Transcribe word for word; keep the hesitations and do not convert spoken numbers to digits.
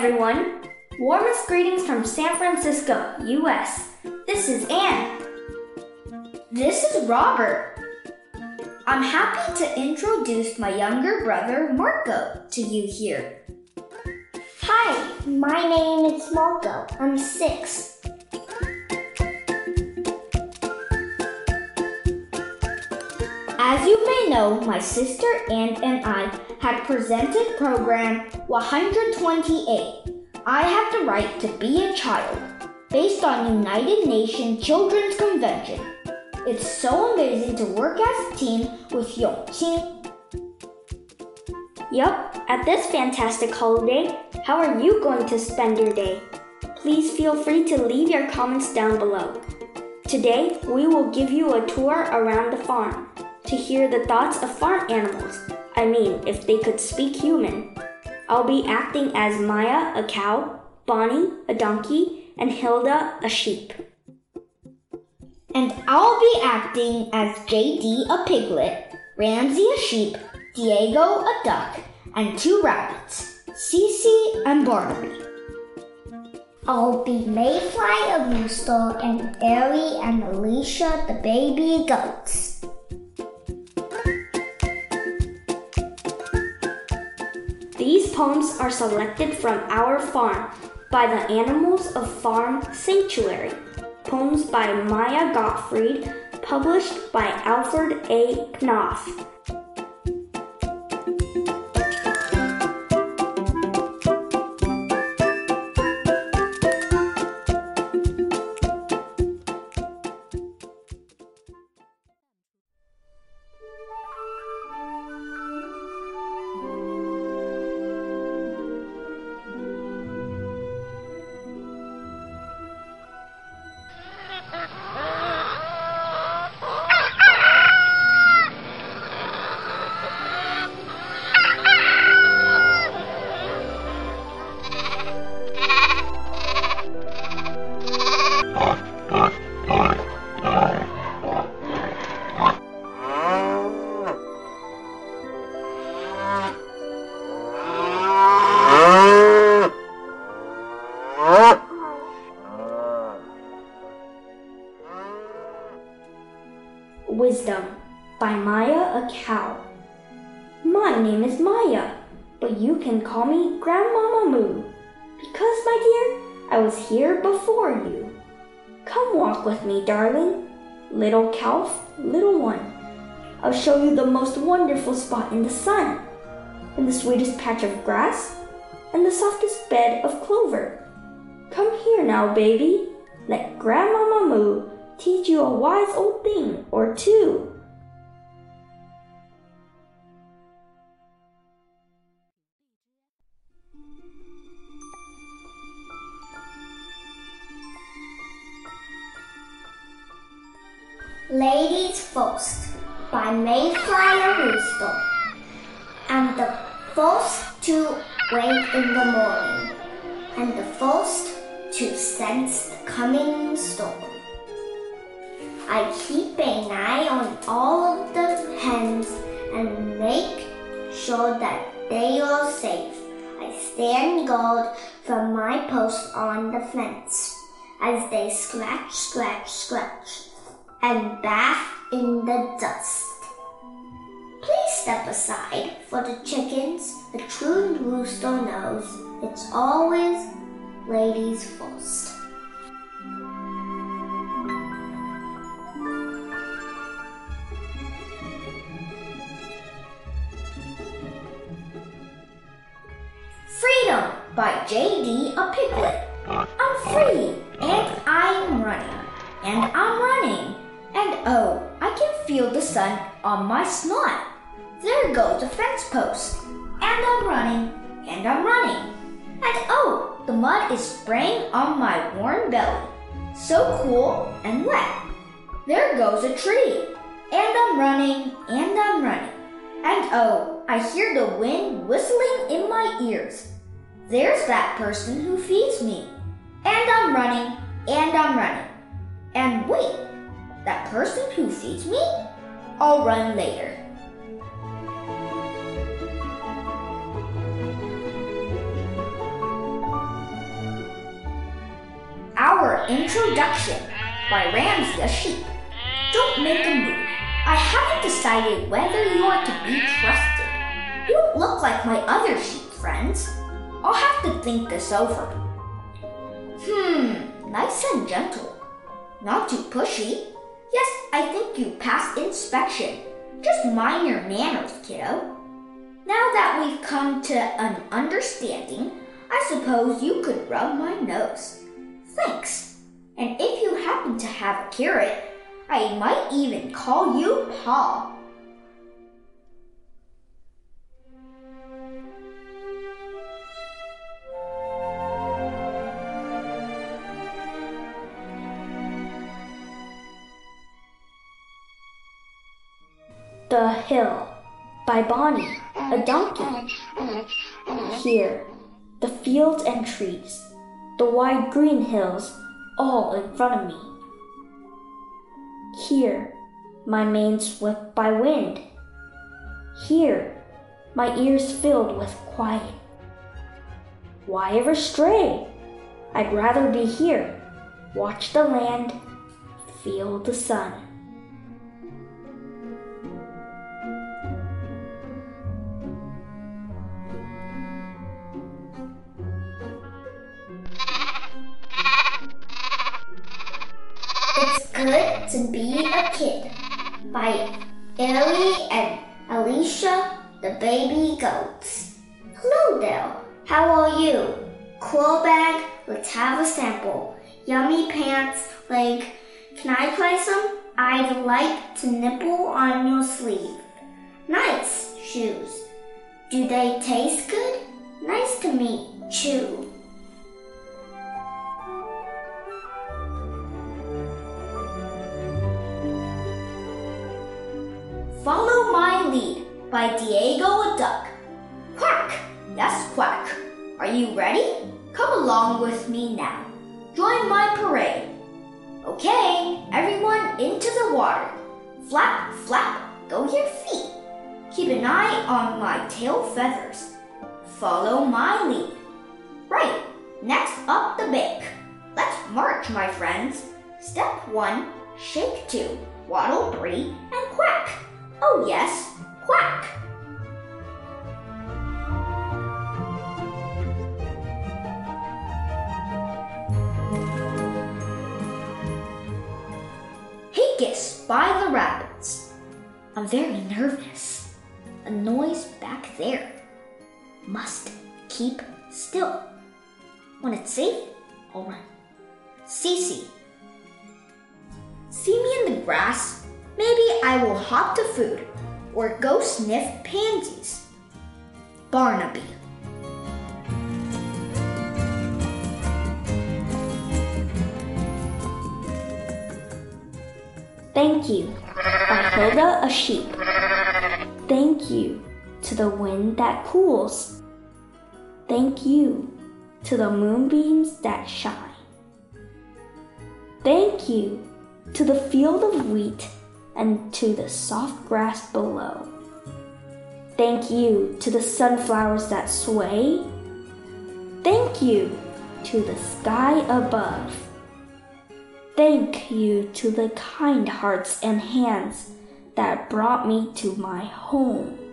everyone! Warmest greetings from San Francisco, U S This is Anne. This is Robert. I'm happy to introduce my younger brother, Marco, to you here. Hi, my name is Marco. I'm six. As you may know, my sister Anne and I had presented program one hundred twenty-eight. I have the right to be a child, based on United Nations Children's Convention. It's so amazing to work as a team with Yongqing. Yup, at this fantastic holiday, how are you going to spend your day? Please feel free to leave your comments down below. Today, we will give you a tour around the farm to hear the thoughts of farm animals. I mean, if they could speak human. I'll be acting as Maya, a cow, Bonnie, a donkey, and Hilda, a sheep. And I'll be acting as J D, a piglet, Ramsey, a sheep, Diego, a duck, and two rabbits, Cece and Barnaby. I'll be Mayfly, a rooster, and Ari and Alicia, the baby goats. These poems are selected from our farm by the Animals of Farm Sanctuary. Poems by Maya Gottfried, published by Alfred A. Knopf. Wisdom by Maya, a cow. My name is Maya, but you can call me Grandmama Moo, because, my dear, I was here before you. Come walk with me, darling. Little calf, little one. I'll show you the most wonderful spot in the sun, and the sweetest patch of grass, and the softest bed of clover. Come here now, baby. Let Grandmama Moo teach you a wise old thing or two. Ladies First by Mayfly Rooster. I'm the first to wake in the morning, and the first to sense the coming storm. I keep an eye on all of the hens and make sure that they are safe. I stand guard from my post on the fence as they scratch, scratch, scratch, and bath in the dust. Please step aside for the chickens. The true rooster knows it's always ladies first. Freedom by J D, a piglet. I'm free, and I'm running, and I'm running, and oh, I can feel the sun on my snot. There goes a fence post, and I'm running, and I'm running, and oh, the mud is spraying on my warm belly. So cool and wet. There goes a tree, and I'm running, and I'm running, and oh, I hear the wind whistling in my ears. There's that person who feeds me. And I'm running, and I'm running. And wait, that person who feeds me? I'll run later. Introduction by Ramsey the Sheep. Don't make a move. I haven't decided whether you are to be trusted. You don't look like my other sheep friends. I'll have to think this over. Hmm, nice and gentle. Not too pushy. Yes, I think you passed inspection. Just mind your manners, kiddo. Now that we've come to an understanding, I suppose you could rub my nose. Thanks. And if you happen to have a carrot, I might even call you Paw. The Hill by Bonnie, a donkey. Here, the fields and trees, the wide green hills, all in front of me. Here, my mane swept by wind. Here, my ears filled with quiet. Why ever stray? I'd rather be here, watch the land, feel the sun. It's Good to Be a Kid by Ellie and Alicia the Baby Goats. Hello there, how are you? Cool bag, let's have a sample. Yummy pants, like, can I try some? I'd like to nibble on your sleeve. Nice shoes. Do they taste good? Nice to meet you. Follow My Lead by Diego a Duck. Quack! Yes, quack. Are you ready? Come along with me now. Join my parade. Okay, everyone into the water. Flap, flap, go your feet. Keep an eye on my tail feathers. Follow my lead. Right, next up the bank. Let's march, my friends. Step one, shake two, waddle three, and quack. Oh yes, quack! Hickus by the rabbits. I'm very nervous. A noise back there. Must keep still. When it's safe, I'll run. Cece. See me in the grass? Maybe I will hop to food or go sniff pansies. Barnaby. Thank You by Hilda a Sheep. Thank you to the wind that cools. Thank you to the moonbeams that shine. Thank you to the field of wheat and to the soft grass below. Thank you to the sunflowers that sway. Thank you to the sky above. Thank you to the kind hearts and hands that brought me to my home.